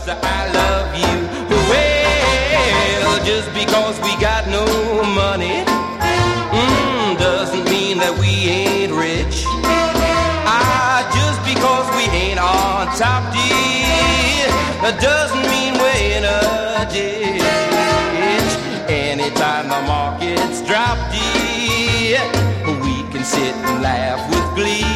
I love you. Well, just because we got no money doesn't mean that we ain't rich. Just because we ain't on top, dear, doesn't mean we're in a ditch. Anytime the markets drop, dear, we can sit and laugh with glee.